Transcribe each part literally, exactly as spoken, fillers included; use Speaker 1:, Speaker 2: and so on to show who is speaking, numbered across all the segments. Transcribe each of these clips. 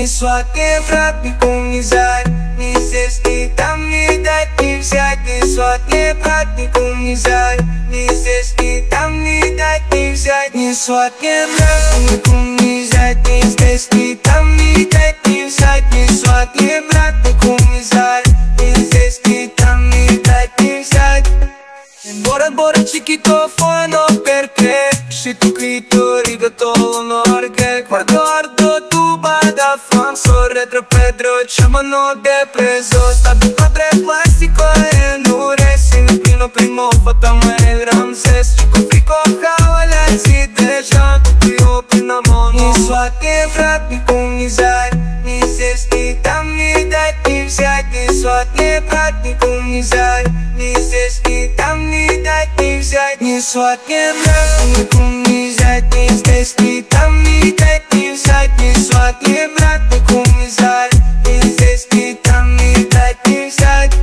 Speaker 1: не сват, не брат, никому не зять, ни здесь, ни там, ни дать, ни взять. Не сват, не брат, никому не зять, ни здесь, ни там, ни дать, ни взять. Не сват, не брат, никому не зять, ни здесь, ни там, ни дать, ни взять. Не сват, не брат, никому не зять, ни здесь, ни там, ni dать, ni взять. Bora, bora, chiquito, fuono perché și tu clitori de todo norte. Guardo ardo tu bada fan, sorre tra Pedro, chiamano de preso. Sta di padre plastico e nure, sin primo primo fatama el Ramses. Chico frico hawala si deja, tu pio pinamon. Ni swat, ni brat, ni kum, ni zat, ni zes, ni tam, ni dat, ni взять. Ni swat, ni brat, ni kum, ni zat, ni zes, ni tam, ni dat, ni взять. Не сват, не брат, никому не зять, ни здесь, ни там, ни дать, ни взять. Не сват, не брат, никому не зять, ни здесь, ни там, ни дать, ни взять.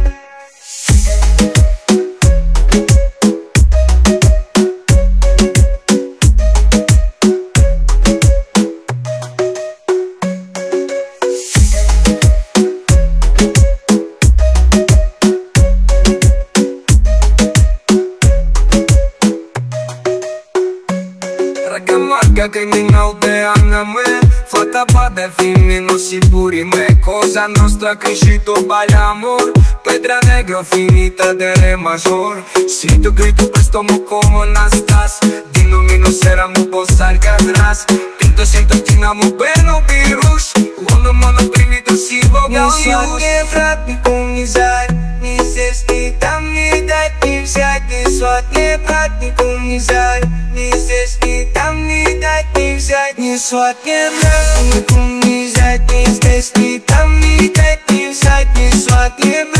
Speaker 1: Marca criminal de aname, fatta bada femmino sicuri me. Cosa nostra crescito baglia amor, pedra negra finita de re major. Si tu grito presto mo como nastas, dinumino seramo posar cadras. Pinto siento tinamo beno virus, uono mono primito si voga
Speaker 2: Не сват, не брат, никому не зять, ни здесь, ни там, ни дать, ни взять. Не сват, не брат, никому не зять, ни здесь, ни там, ни дать, ни взять. Не сват, не брат, никому не зять, ни здесь, ни там, ни дать, ни взять. Не сват, не брат.